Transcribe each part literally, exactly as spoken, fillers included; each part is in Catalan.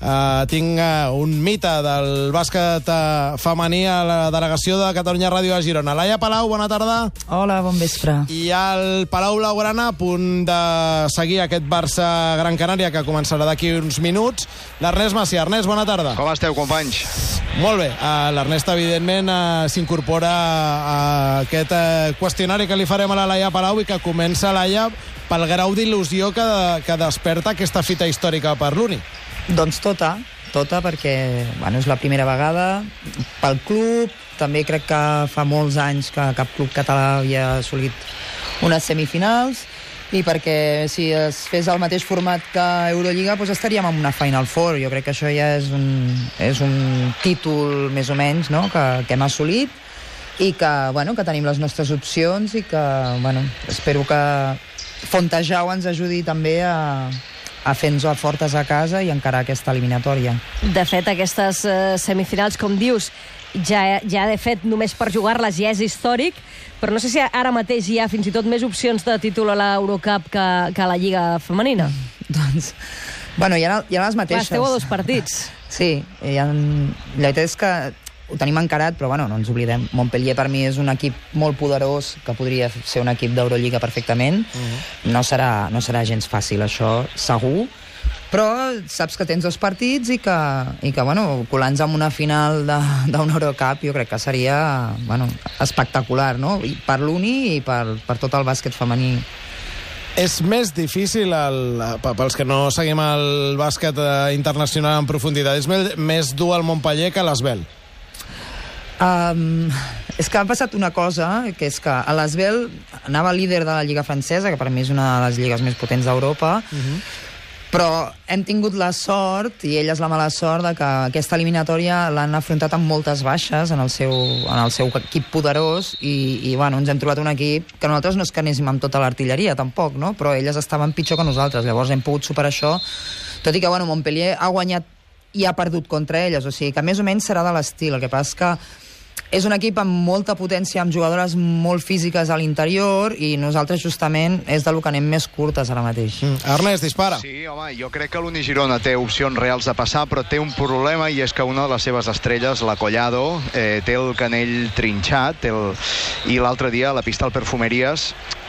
Uh, tinc uh, un mite del bàsquet uh, femení a la delegació de Catalunya Ràdio a Girona. Laia Palau, bona tarda. Hola, bon vespre. I el Palau Blaugrana a punt de seguir aquest Barça-Gran Canària que començarà d'aquí uns minuts. L'Ernest Macià. Ernest, bona tarda. Com esteu, companys? Molt bé. Uh, L'Ernest, evidentment, uh, s'incorpora a aquest uh, qüestionari que li farem a la Laia Palau i que comença, Laia, pel grau d'il·lusió que, que desperta aquesta fita històrica per l'Uni. Doncs tota, tota, perquè bueno, és la primera vegada pel club. També crec que fa molts anys que cap club català havia assolit unes semifinals, i perquè si es fes el mateix format que Eurolliga doncs estaríem en una Final Four. Jo crec que això ja és un, és un títol més o menys, no? que, que hem assolit, i que, bueno, que tenim les nostres opcions, i que bueno, espero que Fontejau ens ajudi també a a fer-nos fortes a casa i encarar aquesta eliminatòria. De fet, aquestes eh, semifinals, com dius, ja, ja de fet només per jugar-les ja és històric, però no sé si ara mateix hi ha fins i tot més opcions de títol a l'Eurocup que, que a la Lliga femenina. Doncs, bueno, hi ha, hi ha les mateixes. Clar, esteu a dos partits. Sí, hi ha, la veritat és que ho tenim encarat, però bueno, no ens oblidem. Montpellier per mi és un equip molt poderós que podria ser un equip d'Eurolliga perfectament. Uh-huh. No serà, no serà gens fàcil, això segur, però saps que tens dos partits i que, i que bueno, colant-nos en una final d'un Eurocup jo crec que seria bueno, espectacular, no? I per l'Uni i per, per tot el bàsquet femení. És més difícil, el, pels que no seguim el bàsquet internacional en profunditat, és més, més dur al Montpellier que a l'Asvel? Um, és que ha passat una cosa, que és que a l'Asvel anava líder de la Lliga francesa, que per mi és una de les lligues més potents d'Europa, uh-huh. però hem tingut la sort, i ella és la mala sort, de que aquesta eliminatòria l'han afrontat amb moltes baixes en el seu, en el seu equip poderós, i, i bueno, ens hem trobat un equip que nosaltres no és que anéssim amb tota l'artilleria, tampoc, no? Però elles estaven pitjor que nosaltres, llavors hem pogut superar això, tot i que bueno, Montpellier ha guanyat i ha perdut contra elles, o sigui que més o menys serà de l'estil. El que passa és que és un equip amb molta potència, amb jugadores molt físiques a l'interior, i nosaltres justament és del que anem més curtes ara mateix. Mm. Ernest, dispara. Sí, home, jo crec que l'Uni Girona té opcions reals de passar, però té un problema, i és que una de les seves estrelles, la Collado, eh, té el canell trinxat, té el... i l'altre dia a la pista al Perfumeries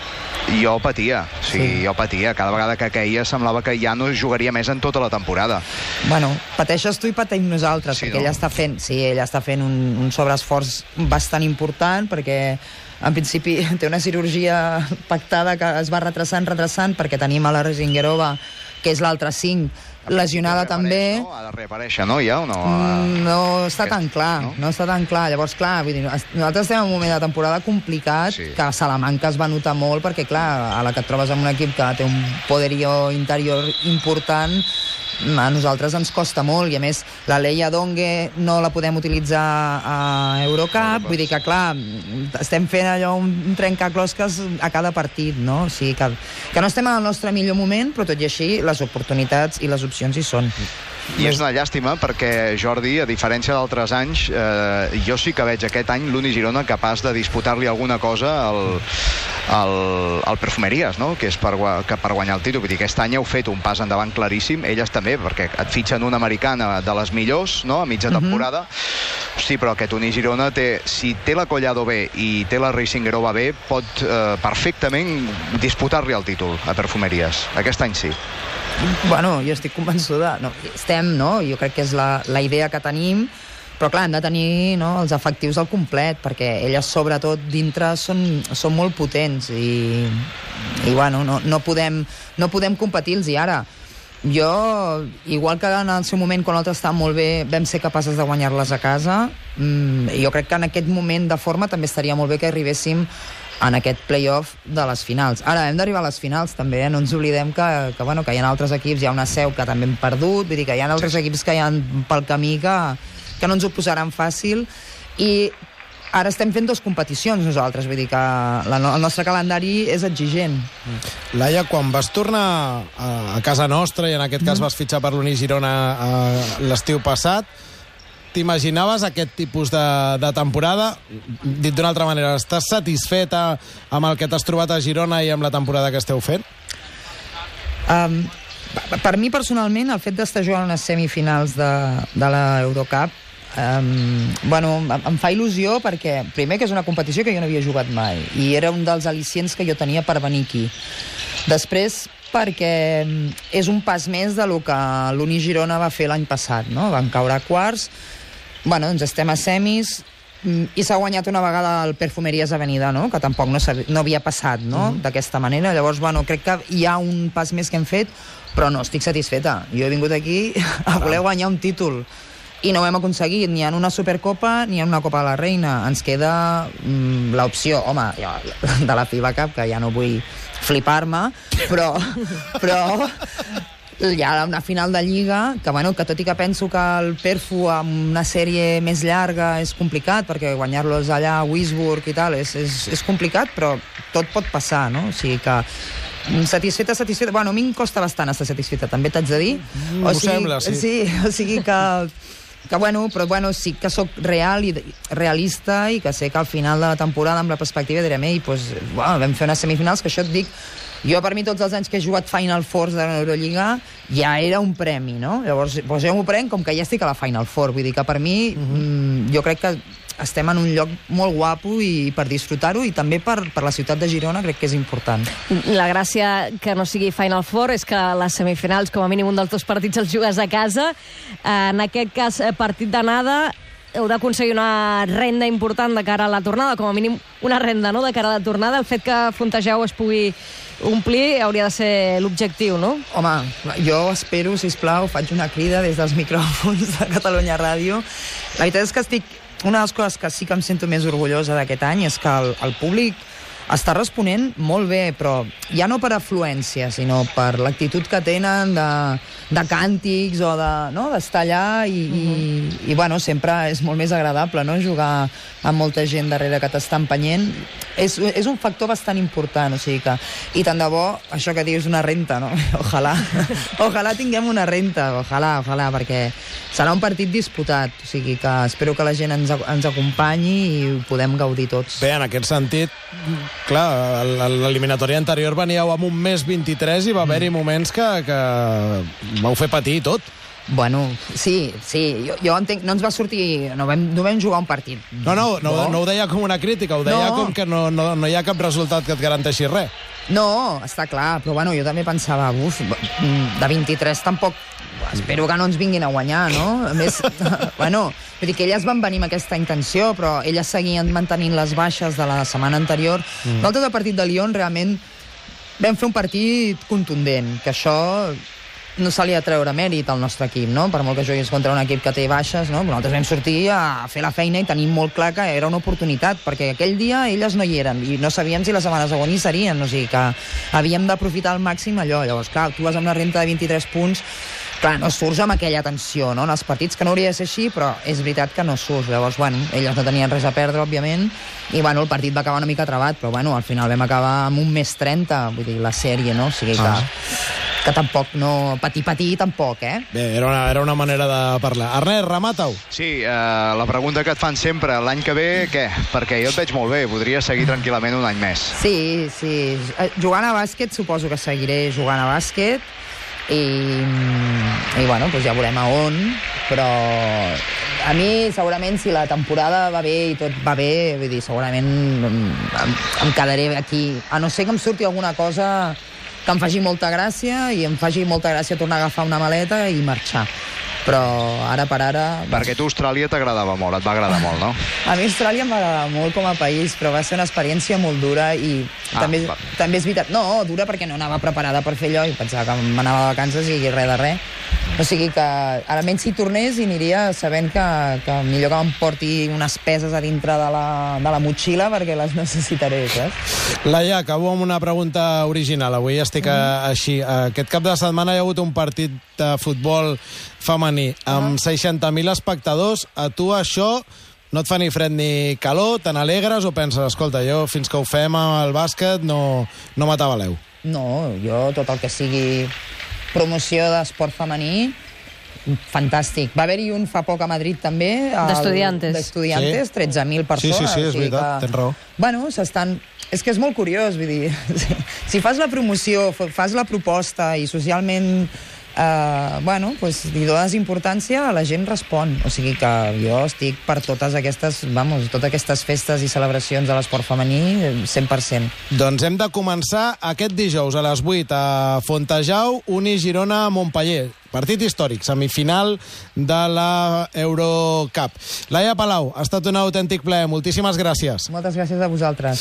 jo patia, o sigui, sí. jo patia. Cada vegada que queia semblava que ja no jugaria més en tota la temporada. Bueno, pateixes tu i patim nosaltres, sí, perquè no? ella està fent, sí, ella està fent un, un sobreesforç bastant important, perquè en principi té una cirurgia pactada que es va retrasant, retrasant, perquè tenim a la Rezingerova, que és l'altre cinc, lesionada també. No? Ha de reaparèixer, no? Ja, o no? Mm, no està tan clar, no? no està tan clar. Llavors, clar, vull dir, nosaltres estem en un moment de temporada complicat, sí. que a Salamanca es va notar molt, perquè, clar, a la que et trobes amb un equip que té un poderío interior important, a nosaltres ens costa molt, i a més la Leia Dongue no la podem utilitzar a Eurocup, vull dir que clar, estem fent allò un trencaclosques a cada partit, no? O sigui que, que no estem en el nostre millor moment, però tot i així les oportunitats i les opcions hi són. I és una llàstima perquè, Jordi, a diferència d'altres anys, eh, jo sí que veig aquest any l'Uni Girona capaç de disputar-li alguna cosa al, al, al Perfumeries, no? Que és per, que per guanyar el títol. Vull dir, aquest any heu fet un pas endavant claríssim, elles també, perquè et fitxen una americana de les millors, no?, a mitja temporada. Uh-huh. Sí, però aquest Uni Girona té, si té la Collado bé i té la Rezingerova bé, pot eh, perfectament disputar-li el títol a Perfumeries. Aquest any sí. Bueno, jo estic convençuda. No, estem, no? Jo crec que és la, la idea que tenim, però clar, hem de tenir, no, els efectius al complet, perquè elles sobretot dintre són, són molt potents, i, i bueno, no, no, podem, no podem competir-los. I ara, jo, igual que en el seu moment, quan nosaltres estàvem molt bé, vam ser capaces de guanyar-les a casa, mmm, jo crec que en aquest moment de forma també estaria molt bé que arribéssim en aquest play-off de les finals. Ara, hem d'arribar a les finals, també, eh? No ens oblidem que, que, bueno, que hi ha altres equips, hi ha una Seu que també hem perdut, vull dir que hi ha altres equips que hi ha pel camí que, que no ens ho posaran fàcil, i ara estem fent dues competicions nosaltres, vull dir que la, el nostre calendari és exigent. Laia, quan vas tornar a, a casa nostra, i en aquest cas mm. vas fitxar per l'Uni Girona l'estiu passat, t'imaginaves aquest tipus de, de temporada? Dit d'una altra manera, estàs satisfeta amb el que t'has trobat a Girona i amb la temporada que esteu fent? Um, Per mi, personalment, el fet d'estar jugant a les semifinals de, de l'Eurocup Um, bueno, em fa il·lusió perquè, primer, que és una competició que jo no havia jugat mai i era un dels al·licients que jo tenia per venir aquí. Després, perquè és un pas més de lo que l'Uni Girona va fer l'any passat, no? Van caure a quarts, bueno, doncs estem a semis i s'ha guanyat una vegada el Perfumeries Avenida, no? Que tampoc no, no havia passat, no? Mm. D'aquesta manera. Llavors, bueno, crec que hi ha un pas més que hem fet, però no estic satisfeta. Jo he vingut aquí a voler guanyar un títol i no ho hem aconseguit, ni en una Supercopa ni en una Copa de la Reina. Ens queda mm, l'opció, home, jo, de la FIBA Cup, que ja no vull flipar-me, però, però hi ha una final de Lliga, que, bueno, que tot i que penso que el Perfu amb una sèrie més llarga és complicat, perquè guanyar-los allà a Wisburg i tal és, és, és complicat, però tot pot passar, no? O sigui que satisfeta, satisfeta... Bueno, a mi em costa bastant estar satisfeta, també t'haig de dir. Mm, o sigui, ho sembla, sí. Sí, o sigui que... que bueno, però bueno, sí que sóc real i realista i que sé que al final de la temporada, amb la perspectiva, direm, ei, pues, bueno, vam fer unes semifinals, que això et dic, jo per mi tots els anys que he jugat Final Fours de l'Eurolliga ja era un premi, no? Llavors, doncs jo m'ho prenc com que ja estic a la Final Four, vull dir que per mi, uh-huh. mm, jo crec que estem en un lloc molt guapo i per disfrutar-ho, i també per, per la ciutat de Girona crec que és important. La gràcia que no sigui Final Four és que les semifinals, com a mínim un dels dos partits els jugues a casa. En aquest cas, partit d'anada, heu d'aconseguir una renda important de cara a la tornada, com a mínim una renda, no?, de cara a la tornada. El fet que Fontejau es pugui omplir hauria de ser l'objectiu, no? Home, jo espero, sisplau, faig una crida des dels micròfons de Catalunya Ràdio. La veritat és que estic... Una de les coses que sí que em sento més orgullosa d'aquest any és que el, el públic està responent molt bé, però ja no per afluència, sinó per l'actitud que tenen de, de càntics o de, no?, d'estar allà i, uh-huh. i, i bueno, sempre és molt més agradable, no?, jugar amb molta gent darrere que t'està empenyent. És, és un factor bastant important, o sigui que... I tant de bo, això que dius, una renta, no? Ojalà, ojalà tinguem una renta, ojalà, ojalà, perquè serà un partit disputat, o sigui que espero que la gent ens, ens acompanyi i ho podem gaudir tots. Bé, en aquest sentit, clar, l'eliminatòria anterior veníeu amb un més vint-i-tres i va haver-hi moments que, que vau fer patir tot. Bueno, sí, sí, jo, jo entenc, no ens va sortir, no vam, no vam jugar un partit. No, no, no, no, no ho deia com una crítica, ho deia no. com que no, no, no hi ha cap resultat que et garanteixi res. No, està clar, però bueno, jo també pensava, uf, de vint-i-tres tampoc, espero que no ens vinguin a guanyar, no? A més, bueno, vull dir que elles van venir amb aquesta intenció, però elles seguien mantenint les baixes de la setmana anterior. Mm. Nosaltres, al partit de Lyon, realment vam fer un partit contundent, que això no se li ha de treure mèrit al nostre equip, no? Per molt que juguis contra un equip que té baixes, no? Nosaltres vam sortir a fer la feina i tenim molt clar que era una oportunitat, perquè aquell dia elles no hi eren i no sabíem si la setmana següent hi serien, o sigui que havíem d'aprofitar al màxim allò. Llavors, clar, tu vas amb una renta de vint-i-tres punts, clar, no surts amb aquella tensió, no? En els partits, que no hauria de ser així, però és veritat que no surts. Llavors, bueno, elles no tenien res a perdre, òbviament, i bueno, el partit va acabar una mica trabat, però bueno, al final vam acabar amb un més trenta, vull dir, la sèrie, no? O sigui que... Ah. que tampoc no... Patir, patir, tampoc, eh? Bé, era una, era una manera de parlar. Ernest, remata-ho. Sí, eh, la pregunta que et fan sempre, l'any que ve, què? Perquè jo et veig molt bé, podria seguir tranquil·lament un any més. Sí, sí. Jugant a bàsquet, suposo que seguiré jugant a bàsquet, i, i bueno, doncs ja veurem a on, però a mi segurament si la temporada va bé i tot va bé, vull dir, segurament em, em quedaré aquí, a no ser que em surti alguna cosa que em faci molta gràcia i em faci molta gràcia tornar a agafar una maleta i marxar. Però ara per ara... Perquè tu Austràlia t'agradava molt, et va agradar molt, no? A mi Austràlia m'agrada molt com a país, però va ser una experiència molt dura i ah, també, també és veritat... No, dura perquè no anava preparada per fer allò i pensava que m'anava de vacances i res de res. O sigui que, almenys si tornés, hi aniria sabent que, que millor que m'emporti unes peses a dintre de la, de la motxilla perquè les necessitaré, saps? Laia, acabo amb una pregunta original. Avui estic mm. així. Aquest cap de setmana hi ha hagut un partit de futbol femení amb seixanta mil espectadors. A tu això no et fa ni fred ni calor? Te n'alegres o penses, escolta, jo fins que ho fem al bàsquet no, no m'atabaleu? No, jo tot el que sigui promoció d'esport femení, fantàstic. Va haver-hi un fa poc a Madrid també. D'estudiantes. D'estudiantes, sí. tretze mil persones. Sí, sí, sí, és veritat, que... tens raó. Bueno, s'estan... És que és molt curiós, vull dir, si, si fas la promoció, fas la proposta i socialment Uh, bueno, pues, li dones importància, la gent respon. O sigui que jo estic per totes aquestes, vamos, totes aquestes festes i celebracions de l'esport femení, cent per cent. Doncs hem de començar aquest dijous a les vuit a Fontejau, Uni Girona Montpeller. Partit històric, semifinal de la Eurocup. Laia Palau, ha estat un autèntic plaer. Moltíssimes gràcies. Moltes gràcies a vosaltres.